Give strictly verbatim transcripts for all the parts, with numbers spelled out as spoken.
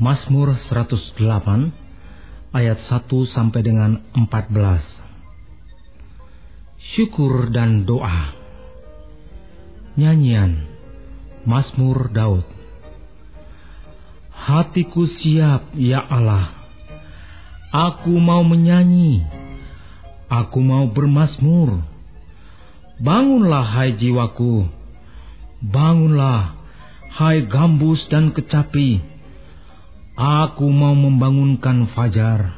Mazmur seratus delapan ayat satu sampai dengan empat belas. Syukur dan doa. Nyanyian Mazmur Daud. Hatiku siap, ya Allah. Aku mau menyanyi. Aku mau bermazmur. Bangunlah, hai jiwaku. Bangunlah, hai gambus dan kecapi. Aku mau membangunkan fajar.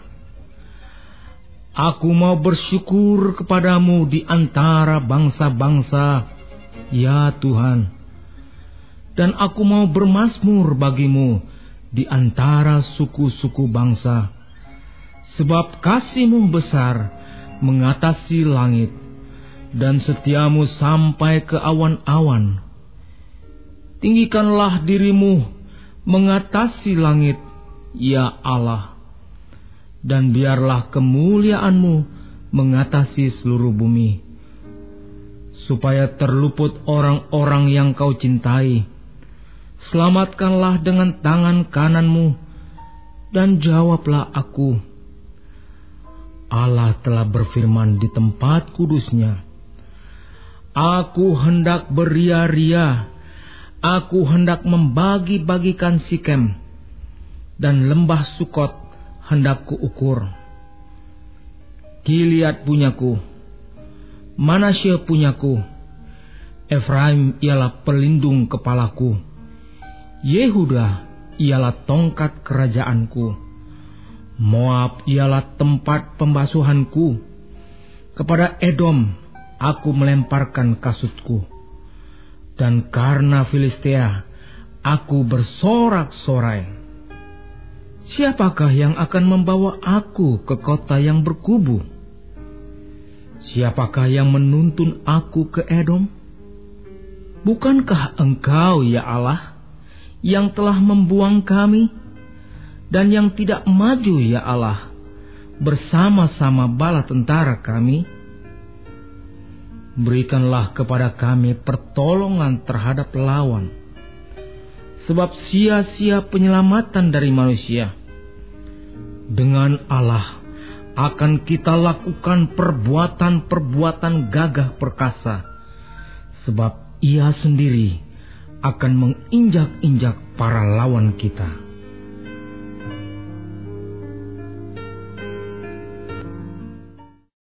Aku mau bersyukur kepadamu di antara bangsa-bangsa, ya Tuhan. Dan aku mau bermazmur bagimu di antara suku-suku bangsa. Sebab kasih-Mu besar mengatasi langit, dan setiamu sampai ke awan-awan. Tinggikanlah dirimu mengatasi langit, ya Allah, dan biarlah kemuliaan-Mu mengatasi seluruh bumi, supaya terluput orang-orang yang Kau cintai. Selamatkanlah dengan tangan kanan-Mu, dan jawablah aku. Allah telah berfirman di tempat kudus-Nya, Aku hendak beria-ria, aku hendak membagi-bagikan Sikem, dan lembah Sukot hendak kuukur. Gilead punyaku, Manasye punyaku, Efraim ialah pelindung kepalaku, Yehuda ialah tongkat kerajaanku, Moab ialah tempat pembasuhanku. Kepada Edom aku melemparkan kasutku, dan karena Filistia aku bersorak-sorai. Siapakah yang akan membawa aku ke kota yang berkubu? Siapakah yang menuntun aku ke Edom? Bukankah Engkau, ya Allah, yang telah membuang kami, dan yang tidak maju, ya Allah, bersama-sama bala tentara kami? Berikanlah kepada kami pertolongan terhadap lawan, sebab sia-sia penyelamatan dari manusia. Dengan Allah akan kita lakukan perbuatan-perbuatan gagah perkasa, sebab Ia sendiri akan menginjak-injak para lawan kita.